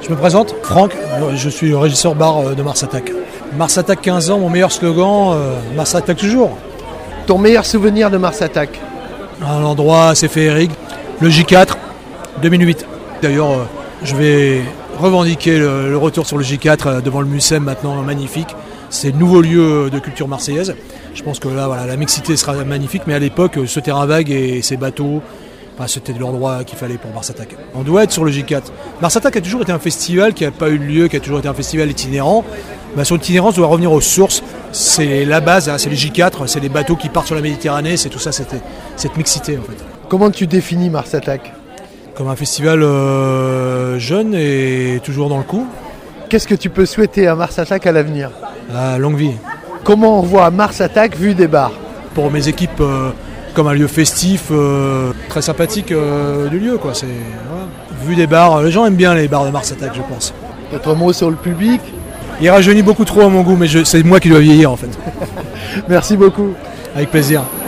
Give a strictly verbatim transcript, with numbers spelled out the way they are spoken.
Je me présente, Franck, je suis le régisseur bar de Mars Attack. Mars Attack quinze ans, mon meilleur slogan, euh, Mars Attack toujours. Ton meilleur souvenir de Mars Attack? Un endroit assez féerique, le J quatre, deux mille huit. D'ailleurs, euh, je vais revendiquer le, le retour sur le J quatre euh, devant le Mucem maintenant, magnifique. C'est le nouveau lieu de culture marseillaise. Je pense que là, voilà, la mixité sera magnifique, mais à l'époque, ce terrain vague et ces bateaux, enfin, c'était l'endroit qu'il fallait pour Mars Attack. On doit être sur le J quatre. Mars Attack a toujours été un festival qui n'a pas eu lieu, qui a toujours été un festival itinérant. Ben, sur l'itinérance, on doit revenir aux sources. C'est la base, hein, c'est les J quatre, c'est les bateaux qui partent sur la Méditerranée, c'est tout ça, c'était, cette mixité en fait. Comment tu définis Mars Attack? Comme un festival euh, jeune et toujours dans le coup. Qu'est-ce que tu peux souhaiter à Mars Attack à l'avenir? À longue vie. Comment on voit Mars Attack vu des bars? Pour mes équipes, euh, comme un lieu festif, euh, très sympathique euh, du lieu, quoi. C'est, voilà. Vu des bars, les gens aiment bien les bars de Mars Attack, je pense. Votre mot sur le public? Il rajeunit beaucoup trop à mon goût, mais je, c'est moi qui dois vieillir en fait. Merci beaucoup. Avec plaisir.